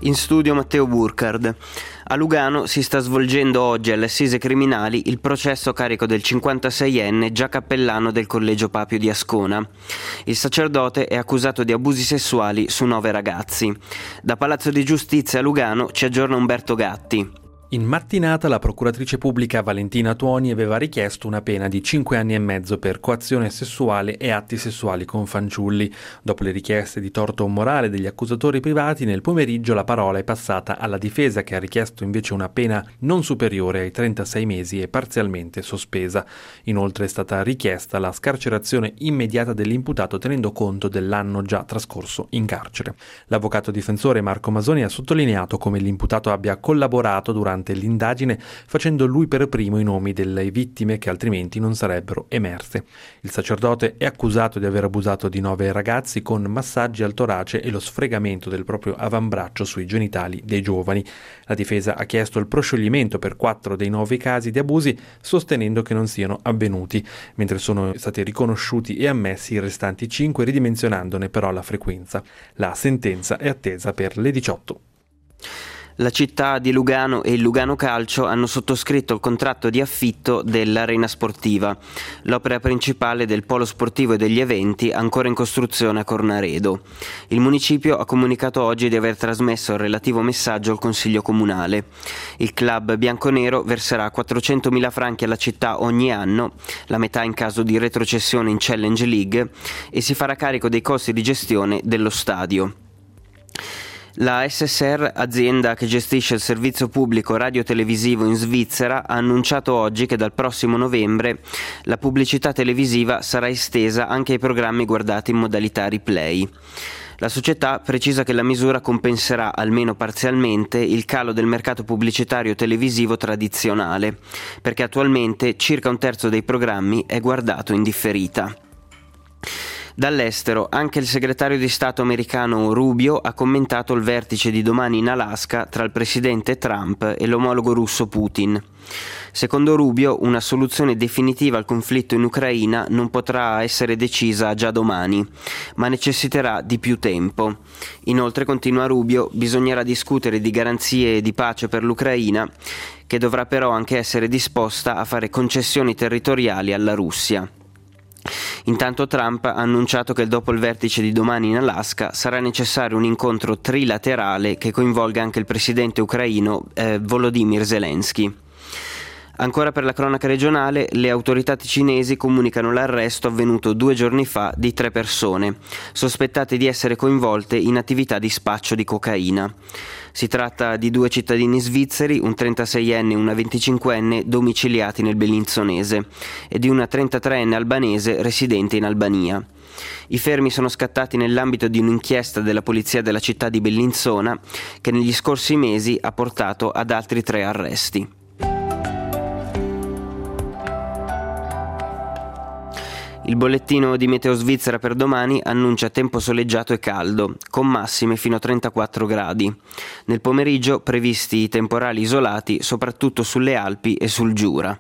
In studio Matteo Burkhardt. A Lugano si sta svolgendo oggi alle assise criminali il processo a carico del 56enne già cappellano del Collegio Papio di Ascona. Il sacerdote è accusato di abusi sessuali su 9 ragazzi. Da Palazzo di Giustizia a Lugano ci aggiorna Umberto Gatti. In mattinata la procuratrice pubblica Valentina Tuoni aveva richiesto una pena di 5 anni e mezzo per coazione sessuale e atti sessuali con fanciulli. Dopo le richieste di torto morale degli accusatori privati, nel pomeriggio la parola è passata alla difesa, che ha richiesto invece una pena non superiore ai 36 mesi e parzialmente sospesa. Inoltre è stata richiesta la scarcerazione immediata dell'imputato tenendo conto dell'anno già trascorso in carcere. L'avvocato difensore Marco Masoni ha sottolineato come l'imputato abbia collaborato durante l'indagine, facendo lui per primo i nomi delle vittime che altrimenti non sarebbero emerse. Il sacerdote è accusato di aver abusato di 9 ragazzi con massaggi al torace e lo sfregamento del proprio avambraccio sui genitali dei giovani. La difesa ha chiesto il proscioglimento per 4 dei 9 casi di abusi, sostenendo che non siano avvenuti, mentre sono stati riconosciuti e ammessi i restanti 5, ridimensionandone però la frequenza. La sentenza è attesa per le 18. La città di Lugano e il Lugano Calcio hanno sottoscritto il contratto di affitto dell'Arena Sportiva, l'opera principale del polo sportivo e degli eventi ancora in costruzione a Cornaredo. Il municipio ha comunicato oggi di aver trasmesso il relativo messaggio al Consiglio Comunale. Il club bianconero verserà 400.000 franchi alla città ogni anno, la metà in caso di retrocessione in Challenge League, e si farà carico dei costi di gestione dello stadio. La SSR, azienda che gestisce il servizio pubblico radio-televisivo in Svizzera, ha annunciato oggi che dal prossimo novembre la pubblicità televisiva sarà estesa anche ai programmi guardati in modalità replay. La società precisa che la misura compenserà almeno parzialmente il calo del mercato pubblicitario televisivo tradizionale, perché attualmente circa un terzo dei programmi è guardato in differita. Dall'estero, anche il segretario di Stato americano Rubio ha commentato il vertice di domani in Alaska tra il presidente Trump e l'omologo russo Putin. Secondo Rubio, una soluzione definitiva al conflitto in Ucraina non potrà essere decisa già domani, ma necessiterà di più tempo. Inoltre, continua Rubio, bisognerà discutere di garanzie di pace per l'Ucraina, che dovrà però anche essere disposta a fare concessioni territoriali alla Russia. Intanto Trump ha annunciato che dopo il vertice di domani in Alaska sarà necessario un incontro trilaterale che coinvolga anche il presidente ucraino Volodymyr Zelensky. Ancora per la cronaca regionale, le autorità cinesi comunicano l'arresto avvenuto 2 giorni fa di 3 persone, sospettate di essere coinvolte in attività di spaccio di cocaina. Si tratta di 2 cittadini svizzeri, un 36enne e una 25enne, domiciliati nel Bellinzonese, e di una 33enne albanese residente in Albania. I fermi sono scattati nell'ambito di un'inchiesta della polizia della città di Bellinzona, che negli scorsi mesi ha portato ad altri 3 arresti. Il bollettino di Meteo Svizzera per domani annuncia tempo soleggiato e caldo, con massime fino a 34 gradi. Nel pomeriggio previsti temporali isolati, soprattutto sulle Alpi e sul Giura.